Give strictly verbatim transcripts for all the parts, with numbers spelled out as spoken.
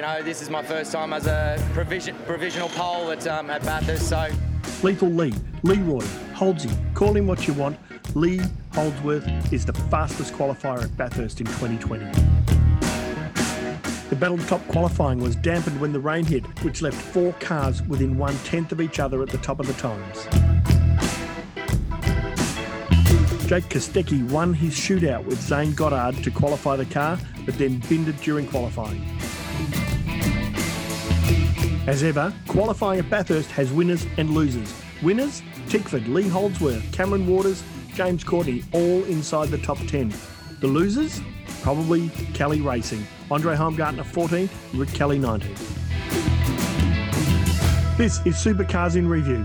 you know, this is my first time as a provision, provisional pole at, um, at Bathurst, so... Lethal Lee, Leroy, Holdsy, call him what you want. Lee Holdsworth is the fastest qualifier at Bathurst in twenty twenty. The battle top qualifying was dampened when the rain hit, which left four cars within one-tenth of each other at the top of the times. Jake Kostecki won his shootout with Zane Goddard to qualify the car, but then binned it during qualifying. As ever, qualifying at Bathurst has winners and losers. Winners, Tickford, Lee Holdsworth, Cameron Waters, James Courtney, all inside the top ten. The losers, probably Kelly Racing. Andre Heimgartner fourteenth, Rick Kelly nineteenth. This is Supercars in Review.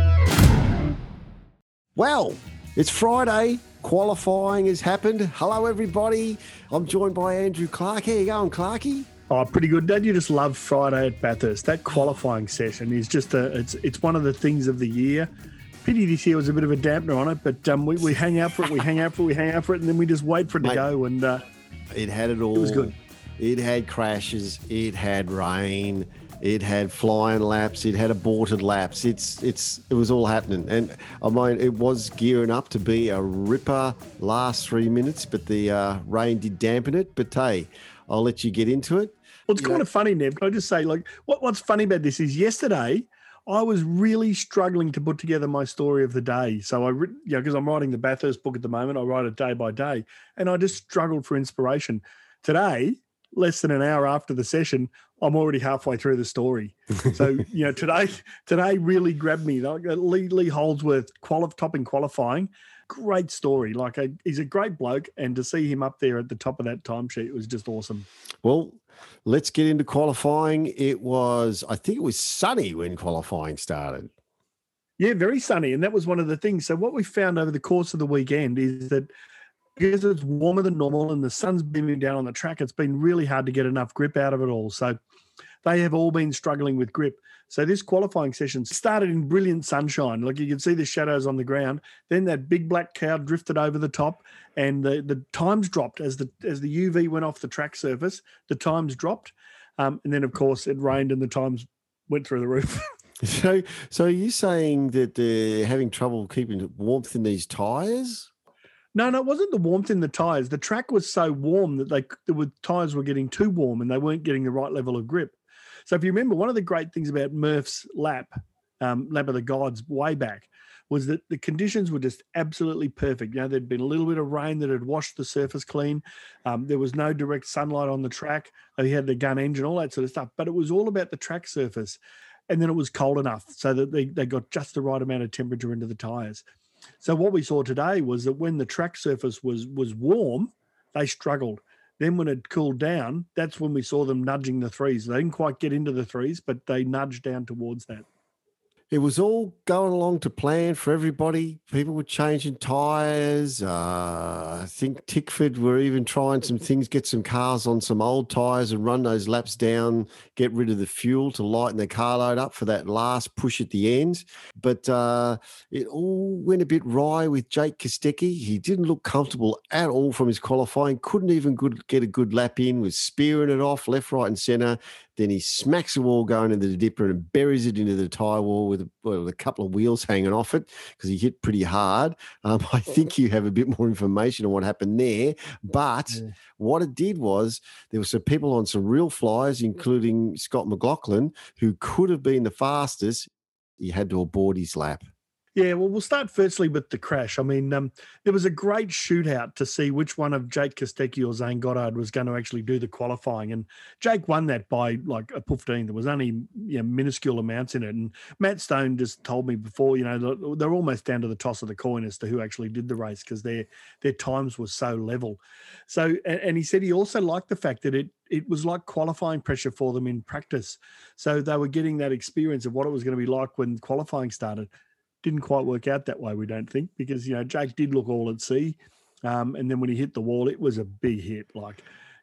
Well, it's Friday. Qualifying has happened. Hello, everybody. I'm joined by Andrew Clark. How you going, Clarky? Oh, pretty good. Don't you just love Friday at Bathurst? That qualifying session is just a, it's it's one of the things of the year. Pity this year was a bit of a dampener on it, but um, we, we hang out for it, we hang out for it, we hang out for it, and then we just wait for it Mate, to go. And uh, it had it all. It was good. It had crashes. It had rain. It had flying laps. It had aborted laps. It's it's it was all happening, and I mean it was gearing up to be a ripper last three minutes, but the uh, rain did dampen it. But hey, I'll let you get into it. Well, it's you kind know. of funny, Nev. Can I just say, like, what, what's funny about this is yesterday I was really struggling to put together my story of the day. So I, you know, because I'm writing the Bathurst book at the moment, I write it day by day, and I just struggled for inspiration. Today, less than an hour after the session, I'm already halfway through the story. So, you know, today today really grabbed me. Like Lee, Lee Holdsworth, quali- topping qualifying, great story. Like a, he's a great bloke, and to see him up there at the top of that timesheet was just awesome. Well, let's get into qualifying. It was, I think it was sunny when qualifying started. Yeah, very sunny. And that was one of the things. So what we found over the course of the weekend is that because it's warmer than normal and the sun's beaming down on the track, it's been really hard to get enough grip out of it all. So they have all been struggling with grip. So this qualifying session started in brilliant sunshine. Like you could see the shadows on the ground. Then that big black cloud drifted over the top, and the, the times dropped as the as the U V went off the track surface. The times dropped, um, and then of course it rained and the times went through the roof. so, so are you saying that they're having trouble keeping warmth in these tyres? No, no, it wasn't the warmth in the tyres. The track was so warm that they the tyres were getting too warm and they weren't getting the right level of grip. So if you remember, one of the great things about Murph's lap, um, lap of the gods way back, was that the conditions were just absolutely perfect. You know, there'd been a little bit of rain that had washed the surface clean. Um, there was no direct sunlight on the track. He had the gun engine, all that sort of stuff. But it was all about the track surface. And then it was cold enough so that they, they got just the right amount of temperature into the tyres. So what we saw today was that when the track surface was was warm, they struggled. Then when it cooled down, that's when we saw them nudging the threes. They didn't quite get into the threes, but they nudged down towards that. It was all going along to plan for everybody. People were changing tyres. Uh, I think Tickford were even trying some things, get some cars on some old tyres and run those laps down, get rid of the fuel to lighten the car load up for that last push at the end. But uh, it all went a bit wry with Jake Kostecki. He didn't look comfortable at all from his qualifying, couldn't even good, get a good lap in, was spearing it off left, right and centre. Then he smacks the wall going into the dipper and buries it into the tyre wall with a, well, with a couple of wheels hanging off it because he hit pretty hard. Um, I think you have a bit more information on what happened there. But yeah. What it did was there were some people on some real flyers, including Scott McLaughlin, who could have been the fastest. He had to abort his lap. Yeah, well, we'll start firstly with the crash. I mean, um, there was a great shootout to see which one of Jake Kostecki or Zane Goddard was going to actually do the qualifying. And Jake won that by like a fifteen. There was only you know, minuscule amounts in it. And Matt Stone just told me before, you know, they're almost down to the toss of the coin as to who actually did the race because their their times were so level. So, and, and he said he also liked the fact that it it was like qualifying pressure for them in practice. So they were getting that experience of what it was going to be like when qualifying started. Didn't quite work out that way, we don't think, because, you know, Jake did look all at sea. Um, and then when he hit the wall, it was a big hit. Like,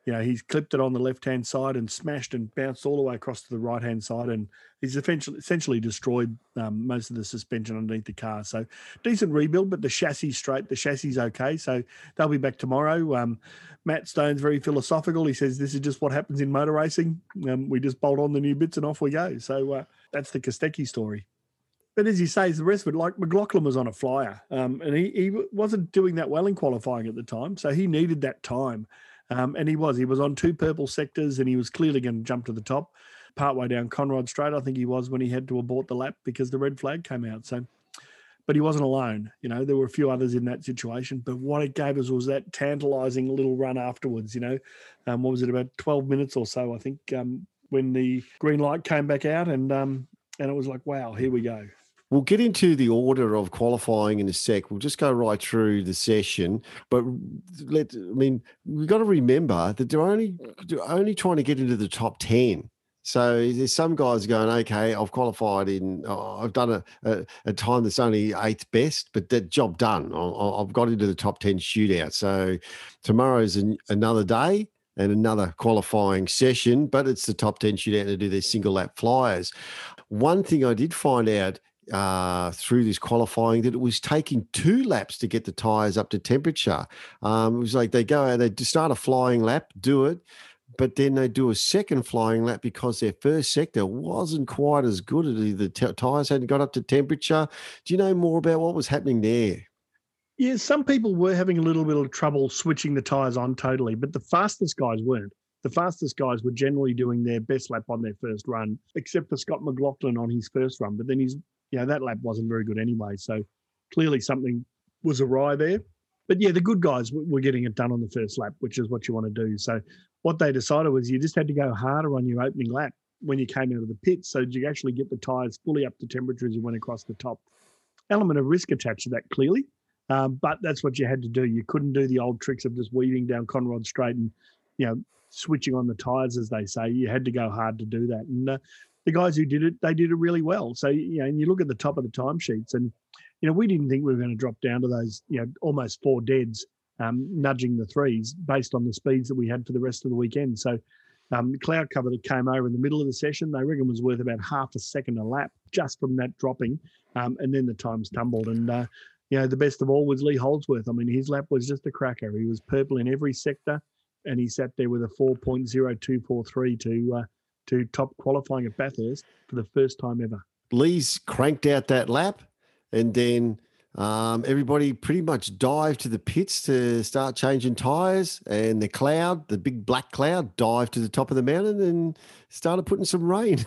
you know, he's clipped it on the left-hand side and smashed and bounced all the way across to the right-hand side, and he's essentially, essentially destroyed um, most of the suspension underneath the car. So decent rebuild, but the chassis straight, the chassis okay. So they'll be back tomorrow. Um, Matt Stone's very philosophical. He says this is just what happens in motor racing. Um, we just bolt on the new bits and off we go. So uh, that's the Kostecki story. But as you say, the rest of it, like McLaughlin was on a flyer, um, and he, he wasn't doing that well in qualifying at the time, so he needed that time. Um, and he was. He was on two purple sectors, and he was clearly going to jump to the top. Partway down Conrod Straight, I think he was, when he had to abort the lap because the red flag came out. So, but he wasn't alone. You know, there were a few others in that situation. But what it gave us was that tantalising little run afterwards. You know, um, what was it, about twelve minutes or so, I think, um, when the green light came back out, and um, and it was like, wow, here we go. We'll get into the order of qualifying in a sec. We'll just go right through the session. But let I mean, we've got to remember that they're only they're only trying to get into the top ten. So there's some guys going, okay, I've qualified in, oh, I've done a, a, a time that's only eighth best, but that job done. I, I've got into the top ten shootout. So tomorrow's an, another day and another qualifying session, but it's the top ten shootout to do their single lap flyers. One thing I did find out Uh, through this qualifying that it was taking two laps to get the tyres up to temperature. Um, it was like they go, they start a flying lap, do it, but then they do a second flying lap because their first sector wasn't quite as good. The t- tyres hadn't got up to temperature. Do you know more about what was happening there? Yeah, some people were having a little bit of trouble switching the tyres on totally, but the fastest guys weren't. The fastest guys were generally doing their best lap on their first run, except for Scott McLaughlin on his first run, but then he's you know, that lap wasn't very good anyway. So clearly something was awry there. But yeah, the good guys were getting it done on the first lap, which is what you want to do. So what they decided was you just had to go harder on your opening lap when you came out of the pits so you actually get the tyres fully up to temperature as you went across the top. Element of risk attached to that, clearly. Um, but that's what you had to do. You couldn't do the old tricks of just weaving down Conrod Straight and, you know, switching on the tyres, as they say. You had to go hard to do that. And uh, the guys who did it, they did it really well. So, you know, and you look at the top of the timesheets and, you know, we didn't think we were going to drop down to those, you know, almost four deads, um, nudging the threes based on the speeds that we had for the rest of the weekend. So um, the cloud cover that came over in the middle of the session, they reckon was worth about half a second a lap just from that dropping. Um, and then the times tumbled. And, uh, you know, the best of all was Lee Holdsworth. I mean, his lap was just a cracker. He was purple in every sector and he sat there with a four point oh two four three to, uh, to top qualifying at Bathurst for the first time ever. Lee's cranked out that lap, and then um, everybody pretty much dived to the pits to start changing tyres, and the cloud, the big black cloud, dived to the top of the mountain and started putting some rain.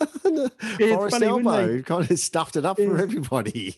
Yeah, Forest Elbow kind of stuffed it up yeah. for everybody.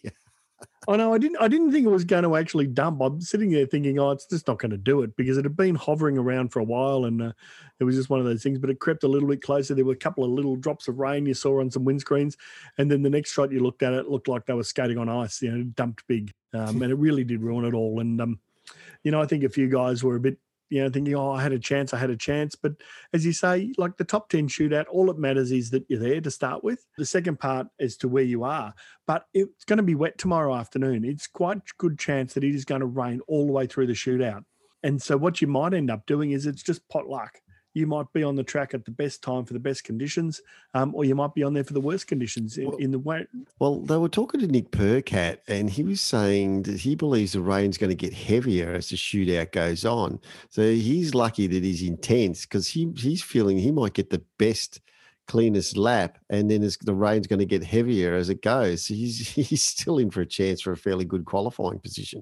I know. I didn't. I didn't think it was going to actually dump. I'm sitting there thinking, "Oh, it's just not going to do it," because it had been hovering around for a while, and uh, it was just one of those things. But it crept a little bit closer. There were a couple of little drops of rain you saw on some windscreens, and then the next shot you looked at it, it looked like they were skating on ice. You know, dumped big, um, and it really did ruin it all. And um, you know, I think a few guys were a bit, you know, thinking, "Oh, I had a chance. I had a chance." But as you say, like the top ten shootout, all that matters is that you're there to start with. The second part is to where you are. But it's going to be wet tomorrow afternoon. It's quite a good chance that it is going to rain all the way through the shootout. And so what you might end up doing is it's just pot luck. You might be on the track at the best time for the best conditions, um, or you might be on there for the worst conditions in, well, in the way. Well, they were talking to Nick Percat, and he was saying that he believes the rain's going to get heavier as the shootout goes on. So he's lucky that he's intense because he he's feeling he might get the best, cleanest lap, and then the rain's going to get heavier as it goes. So he's he's still in for a chance for a fairly good qualifying position.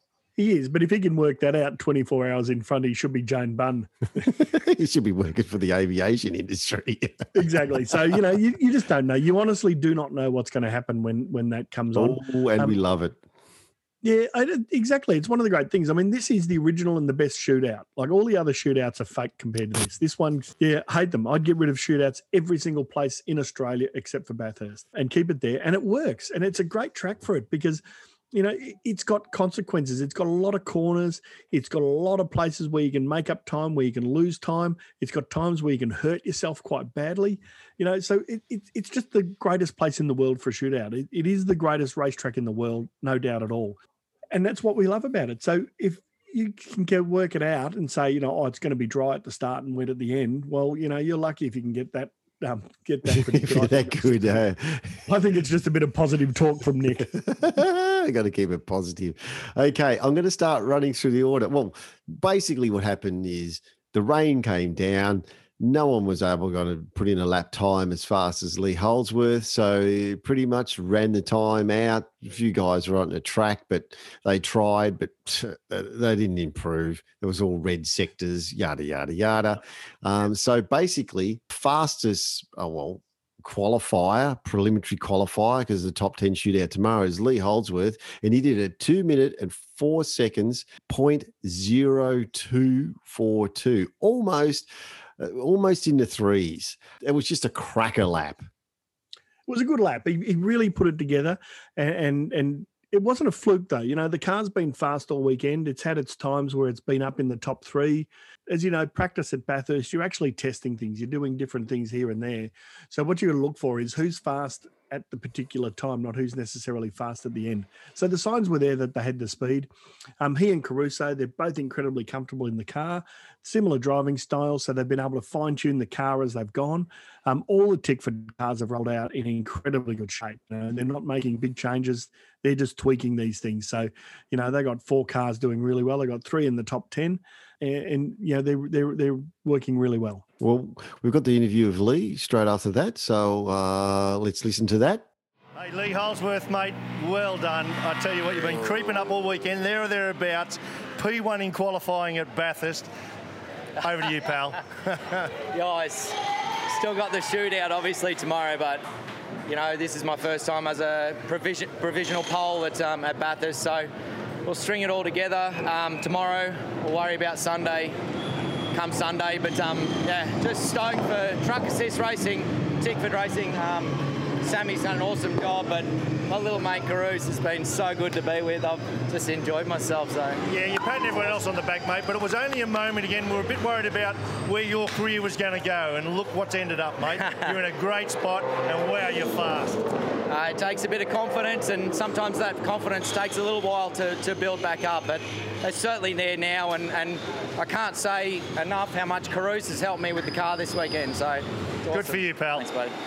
He is, but if he can work that out twenty-four hours in front, he should be Jane Bunn. He should be working for the aviation industry. Exactly. So, you know, you, you just don't know. You honestly do not know what's going to happen when when that comes on. Oh, and um, we love it. Yeah, I, exactly. It's one of the great things. I mean, this is the original and the best shootout. Like all the other shootouts are fake compared to this. This one, yeah, hate them. I'd get rid of shootouts every single place in Australia except for Bathurst and keep it there. And it works. And it's a great track for it because, you know, it's got consequences. It's got a lot of corners. It's got a lot of places where you can make up time, where you can lose time. It's got times where you can hurt yourself quite badly. You know, so it, it, it's just the greatest place in the world for a shootout. It, it is the greatest racetrack in the world, no doubt at all. And that's what we love about it. So if you can get, work it out and say, you know, oh, it's going to be dry at the start and wet at the end. Well, you know, you're lucky if you can get that. Um, get that pretty If you're that good. Uh, I think it's just a bit of positive talk from Nick. I got to keep it positive. Okay, I'm going to start running through the order. Well, basically what happened is the rain came down. No one was able to put in a lap time as fast as Lee Holdsworth, so pretty much ran the time out. A few guys were on the track, but they tried, but they didn't improve. It was all red sectors, yada, yada, yada. Um, so basically, fastest, oh, well, qualifier, preliminary qualifier, because the top ten shootout tomorrow is Lee Holdsworth, and he did a two minute and four seconds, point zero two four two, almost, uh, almost in the threes. It was just a cracker lap. It was a good lap. He, he really put it together, and, and and it wasn't a fluke though. You know, the car's been fast all weekend. It's had its times where it's been up in the top three. As you know, practice at Bathurst, you're actually testing things. You're doing different things here and there. So what you're going to look for is who's fast at the particular time, not who's necessarily fast at the end. So the signs were there that they had the speed. Um, he and Caruso, they're both incredibly comfortable in the car, similar driving styles, so they've been able to fine-tune the car as they've gone. Um, all the Tickford cars have rolled out in incredibly good shape. You know, they're not making big changes. They're just tweaking these things. So, you know, they got four cars doing really well. They got three in the top ten, and, and you know, they're, they're, they're working really well. Well, we've got the interview of Lee straight after that, so uh, let's listen to that. Hey, Lee Holdsworth, mate, well done. I tell you what, you've been creeping up all weekend, there or thereabouts. P one in qualifying at Bathurst. Over to you, pal. Guys, still got the shootout, obviously, tomorrow, but, you know, this is my first time as a provision, provisional pole at, um, at Bathurst, so we'll string it all together. Um, tomorrow, we'll worry about Sunday. Come Sunday, but um, yeah, just stoked for Truck Assist Racing, Tickford Racing. Um, Sammy's done an awesome job, but my little mate Caruso has been so good to be with. I've just enjoyed myself. So yeah, you're patting everyone else on the back, mate, but it was only a moment again. We were a bit worried about where your career was going to go, and look what's ended up, mate. You're in a great spot, and wow, you're fast. Uh, it takes a bit of confidence, and sometimes that confidence takes a little while to, to build back up, but it's certainly there now, and, and I can't say enough how much Caruso has helped me with the car this weekend. So awesome. Good for you, pal. Thanks, buddy.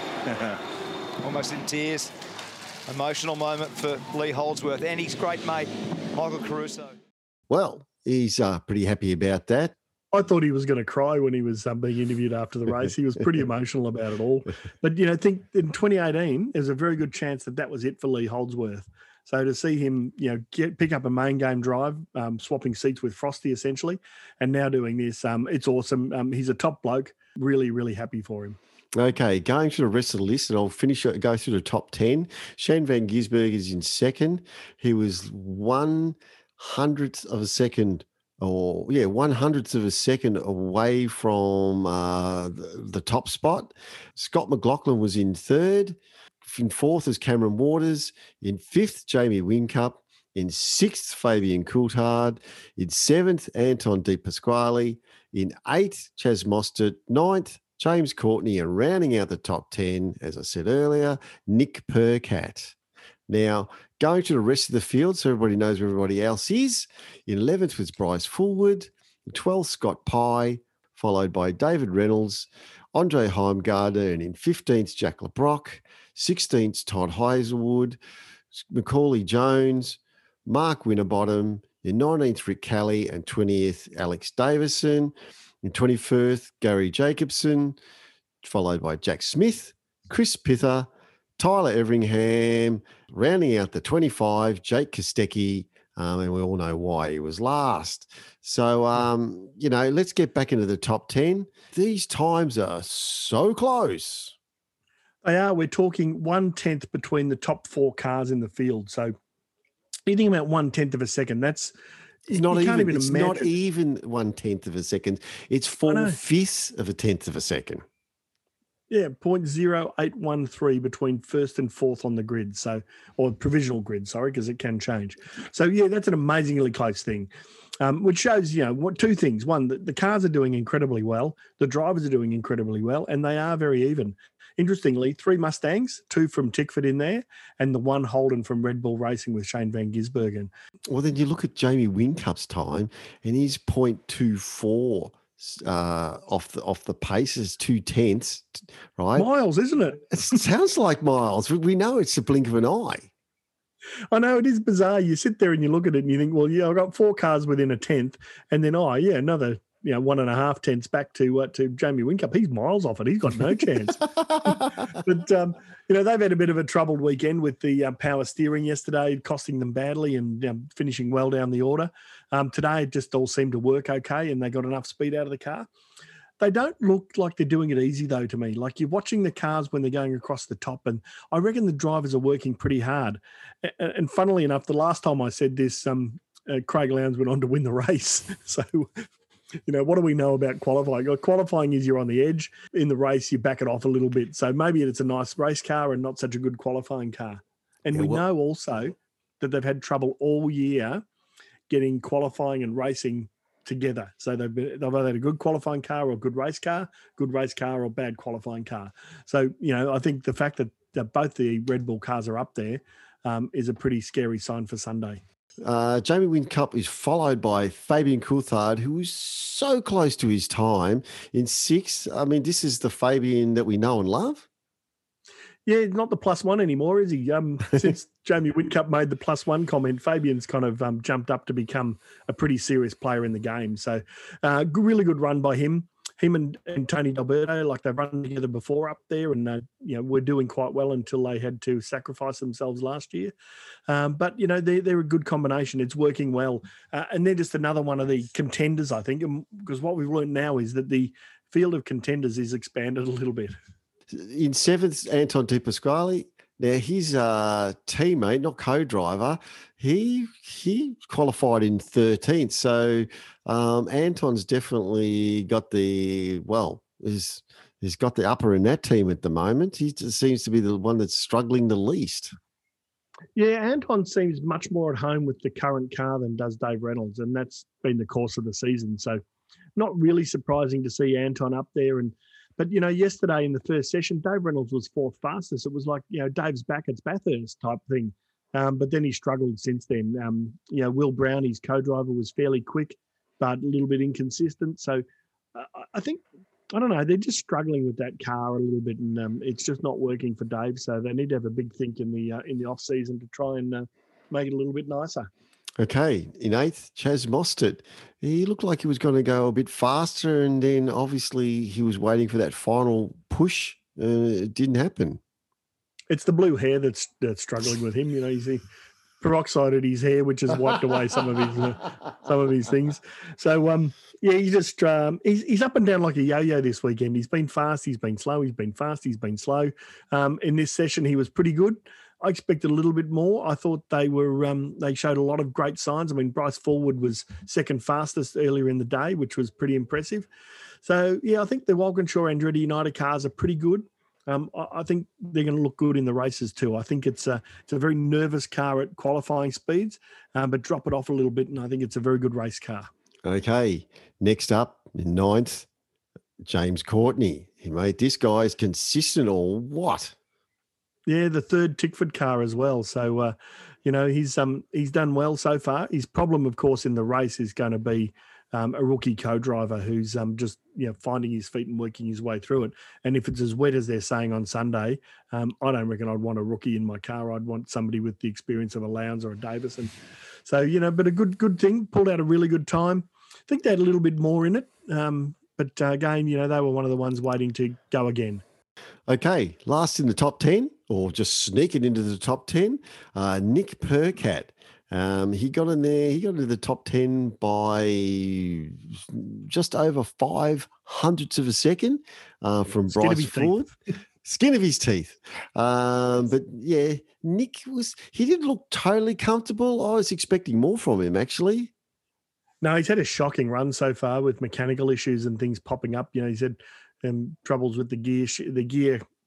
Almost in tears. Emotional moment for Lee Holdsworth and his great mate, Michael Caruso. Well, he's uh, pretty happy about that. I thought he was going to cry when he was um, being interviewed after the race. He was pretty emotional about it all. But, you know, I think in twenty eighteen, there's a very good chance that that was it for Lee Holdsworth. So to see him, you know, get, pick up a main game drive, um, swapping seats with Frosty essentially, and now doing this, um, it's awesome. Um, he's a top bloke. Really, really happy for him. Okay, going through the rest of the list, and I'll finish it, go through the top ten. Shane Van Gisbergen is in second. He was one hundredth of a second, or yeah, one hundredth of a second away from uh, the, the top spot. Scott McLaughlin was in third. In fourth is Cameron Waters. In fifth, Jamie Whincup. In sixth, Fabian Coulthard. In seventh, Anton De Pasquale. In eighth, Chaz Mostert. Ninth, James Courtney, and rounding out the top ten, as I said earlier, Nick Percat. Now, going to the rest of the field, so everybody knows where everybody else is. In eleventh was Bryce Fullwood. In twelfth, Scott Pye, followed by David Reynolds, Andre Heimgartner, and in fifteenth, Jack LeBrock. sixteenth, Todd Hazelwood, Macaulay Jones, Mark Winterbottom. In nineteenth, Rick Kelly, and twentieth, Alex Davison. In twenty-first, Gary Jacobson, followed by Jack Smith, Chris Pither, Tyler Everingham, rounding out the twenty-five, Jake Kostecki, um, and we all know why he was last. So, um, you know, let's get back into the top ten. These times are so close. They are. We're talking one-tenth between the top four cars in the field. So you think about one-tenth of a second, that's... It's not you even, can't even it's imagine. not even one tenth of a second. It's four fifths of a tenth of a second. Yeah, zero point zero eight one three between first and fourth on the grid. So, or provisional grid, sorry, because it can change. So yeah, that's an amazingly close thing. Um, which shows, you know, what two things. One, the, the cars are doing incredibly well. The drivers are doing incredibly well, and they are very even. interestingly, three Mustangs, two from Tickford in there, and the one Holden from Red Bull Racing with Shane Van Gisbergen. Well, then you look at Jamie Whincup's time, and he's point two four uh, off the off the pace is two tenths, right? Miles, isn't it? It sounds like miles. We know it's the blink of an eye. I know, it is bizarre. You sit there and you look at it and you think, well, yeah, I've got four cars within a tenth, and then oh yeah, another you know one and a half tenths back to uh, to Jamie Whincup. He's miles off it. He's got no chance. But um, you know they've had a bit of a troubled weekend with the um, power steering yesterday, costing them badly, and um, finishing well down the order. Um, today it just all seemed to work okay, and they got enough speed out of the car. They don't look like they're doing it easy, though, to me. Like, you're watching the cars when they're going across the top, and I reckon the drivers are working pretty hard. And, and funnily enough, the last time I said this, um, uh, Craig Lowndes went on to win the race. So, you know, what do we know about qualifying? Well, qualifying is you're on the edge. In the race, you back it off a little bit. So maybe it's a nice race car and not such a good qualifying car. And Yeah, we well- know also that they've had trouble all year getting qualifying and racing together. So they've been, they've either had a good qualifying car or a good race car, good race car or bad qualifying car. So, you know, I think the fact that, that both the Red Bull cars are up there um, is a pretty scary sign for Sunday. Uh, Jamie Whincup is followed by Fabian Coulthard, who is so close to his time in sixth. I mean, this is the Fabian that we know and love. Yeah, not the plus one anymore, is he? Um, since Jamie Whincup made the plus one comment, Fabian's kind of um, jumped up to become a pretty serious player in the game. So uh, g- really good run by him. Him and, and Tony D'Alberto, like they've run together before up there, and uh, you know, were doing quite well until they had to sacrifice themselves last year. Um, but you know, they're, they're a good combination. It's working well, uh, and they're just another one of the contenders, I think, because what we've learned now is that the field of contenders is expanded a little bit. In seventh, Anton De Pasquale. Now, his uh, teammate, not co-driver, he he qualified in thirteenth. So um, Anton's definitely got the, well, is he's got the upper in that team at the moment. He just seems to be the one that's struggling the least. Yeah, Anton seems much more at home with the current car than does Dave Reynolds, and that's been the course of the season. So not really surprising to see Anton up there. And But, you know, yesterday in the first session, Dave Reynolds was fourth fastest. It was like, you know, Dave's back, it's Bathurst type thing. Um, but then he struggled since then. Um, you know, Will Brown, his co-driver, was fairly quick, but a little bit inconsistent. So uh, I think, I don't know, they're just struggling with that car a little bit, and um, it's just not working for Dave. So they need to have a big think in the uh, in the off season to try and uh, make it a little bit nicer. Okay, in eighth, Chaz Mostert. He looked like he was going to go a bit faster, and then obviously he was waiting for that final push. Uh, it didn't happen. It's the blue hair that's that's struggling with him. You know, he's he peroxided his hair, which has wiped away some of his uh, some of his things. So um, yeah, he just um, he's he's up and down like a yo-yo this weekend. He's been fast, he's been slow, he's been fast, he's been slow. Um, in this session, he was pretty good. I expected a little bit more. I thought they were um, they showed a lot of great signs. I mean, Bryce Forward was second fastest earlier in the day, which was pretty impressive. So yeah, I think the Walkinshaw Andretti United cars are pretty good. Um, I, I think they're going to look good in the races too. I think it's a it's a very nervous car at qualifying speeds, um, but drop it off a little bit, and I think it's a very good race car. Okay, next up in ninth, James Courtney. He made this guy is consistent or what? Yeah, the third Tickford car as well. So, uh, you know, he's um he's done well so far. His problem, of course, in the race is going to be um, a rookie co-driver who's um just you know finding his feet and working his way through it. And if it's as wet as they're saying on Sunday, um, I don't reckon I'd want a rookie in my car. I'd want somebody with the experience of a Lowndes or a Davison. So, you know, but a good good thing. Pulled out a really good time. I think they had a little bit more in it. Um, but uh, again, you know, they were one of the ones waiting to go again. Okay, last in the top ten, or just sneaking into the top ten, uh, Nick Percat. Um, he got in there, he got into the top ten by just over five hundredths of a second uh, from Skin of Bryce his Ford. Skin of his teeth. Um, but yeah, Nick was, he didn't look totally comfortable. I was expecting more from him, actually. No, he's had a shocking run so far with mechanical issues and things popping up. You know, he's had um, troubles with the gear, sh- the gear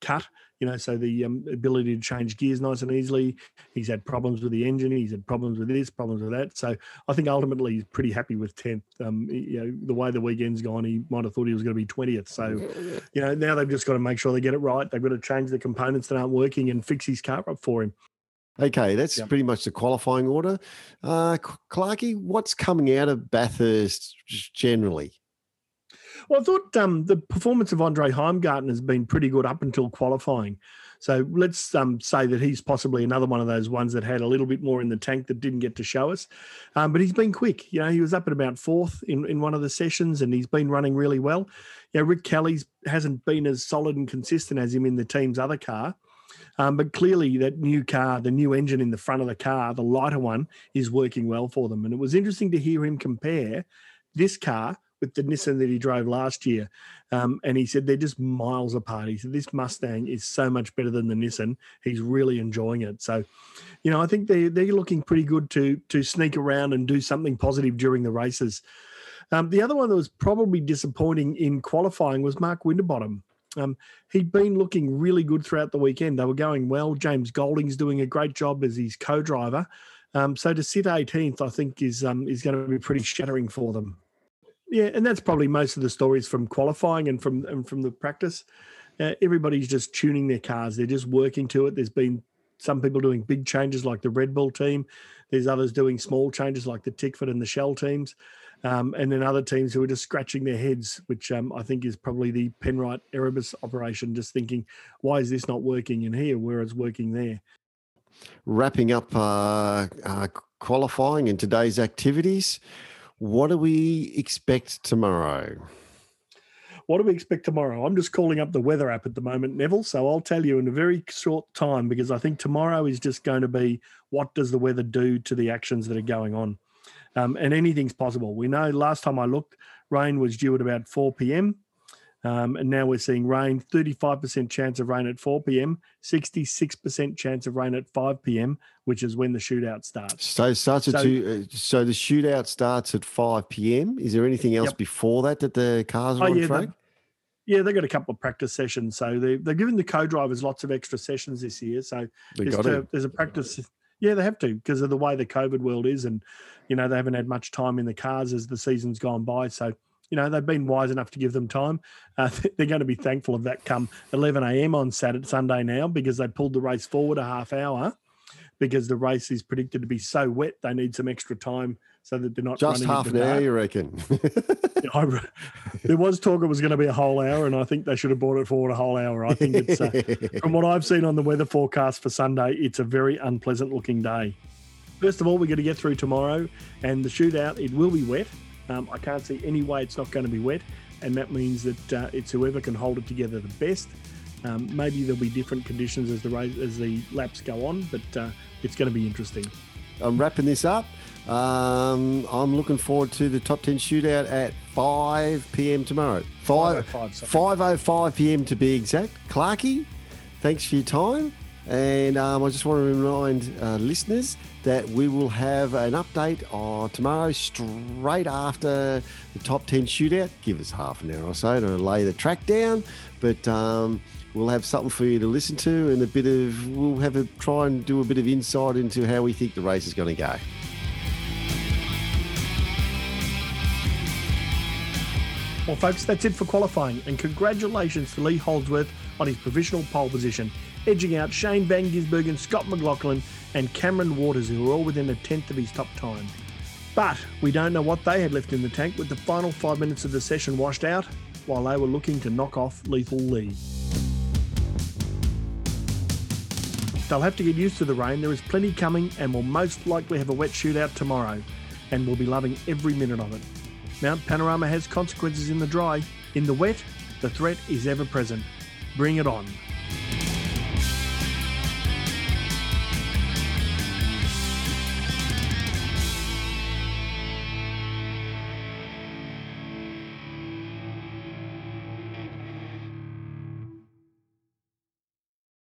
cut, you know, so the um, ability to change gears nice and easily. He's had problems with the engine. He's had problems with this, problems with that. So I think ultimately he's pretty happy with tenth. Um, you know, the way the weekend's gone, he might have thought he was going to be twentieth. So, you know, now they've just got to make sure they get it right. They've got to change the components that aren't working and fix his car up for him. Okay, that's Yep. pretty much the qualifying order. Uh, Clarkey, what's coming out of Bathurst just generally? Well, I thought um, the performance of Andre Heimgarten has been pretty good up until qualifying. So let's um, say that he's possibly another one of those ones that had a little bit more in the tank that didn't get to show us. Um, but he's been quick. You know, he was up at about fourth in, in one of the sessions and he's been running really well. You know, Rick Kelly's hasn't been as solid and consistent as him in the team's other car. Um, but clearly that new car, the new engine in the front of the car, the lighter one, is working well for them. And it was interesting to hear him compare this car with the Nissan that he drove last year. Um, and he said they're just miles apart. He said this Mustang is so much better than the Nissan. He's really enjoying it. So, you know, I think they, they're looking pretty good to, to sneak around and do something positive during the races. Um, the other one that was probably disappointing in qualifying was Mark Winterbottom. Um, he'd been looking really good throughout the weekend. They were going well. James Golding's doing a great job as his co-driver. Um, so to sit eighteenth, I think, is um, is going to be pretty shattering for them. Yeah, and that's probably most of the stories from qualifying and from and from the practice. Uh, everybody's just tuning their cars. They're just working to it. There's been some people doing big changes like the Red Bull team. There's others doing small changes like the Tickford and the Shell teams. Um, and then other teams who are just scratching their heads, which um, I think is probably the Penrite Erebus operation, just thinking, why is this not working in here, whereas working there? Wrapping up uh, uh, qualifying and today's activities, what do we expect tomorrow? What do we expect tomorrow? I'm just calling up the weather app at the moment, Neville, so I'll tell you in a very short time because I think tomorrow is just going to be what does the weather do to the actions that are going on. Um, and anything's possible. We know last time I looked, rain was due at about four p.m. Um, and now we're seeing rain, thirty-five percent chance of rain at four p.m., sixty-six percent chance of rain at five p.m., which is when the shootout starts. So it starts at So- two, uh, so the shootout starts at five p.m. Is there anything else Yep. before that that the cars are Oh, on yeah, track? Yeah, they've got a couple of practice sessions. So they, they're giving the co-drivers lots of extra sessions this year. So They there's, got to- it. there's a practice. Yeah, they have to because of the way the COVID world is. And, you know, they haven't had much time in the cars as the season's gone by. So, you know, they've been wise enough to give them time. Uh, they're going to be thankful of that come eleven a.m. on Saturday, Sunday now because they pulled the race forward a half hour because the race is predicted to be so wet they need some extra time so that they're not Just running half into an hour, dark. you reckon? I re- there was talk it was going to be a whole hour, and I think they should have brought it forward a whole hour. I think it's, uh, from what I've seen on the weather forecast for Sunday, it's a very unpleasant looking day. First of all, we're going to get through tomorrow, and the shootout, it will be wet. Um, I can't see any way it's not going to be wet, and that means that uh, it's whoever can hold it together the best. Um, maybe there'll be different conditions as the race, as the laps go on, but uh, it's going to be interesting. I'm wrapping this up. Um, I'm looking forward to the top ten shootout at five p.m. tomorrow. five oh five p.m. to be exact. Clarkey, thanks for your time. And um, I just want to remind uh, listeners that we will have an update on tomorrow straight after the top ten shootout. Give us half an hour or so to lay the track down. But um, we'll have something for you to listen to and a bit of, we'll have a try and do a bit of insight into how we think the race is going to go. Well, folks, that's it for qualifying, and congratulations to Lee Holdsworth on his provisional pole position, edging out Shane Van Gisbergen, Scott McLaughlin and Cameron Waters, who were all within a tenth of his top time. But we don't know what they had left in the tank with the final five minutes of the session washed out while they were looking to knock off Lethal Lee. They'll have to get used to the rain. There is plenty coming and will most likely have a wet shootout tomorrow, and we'll be loving every minute of it. Mount Panorama has consequences in the dry. In the wet, the threat is ever present. Bring it on.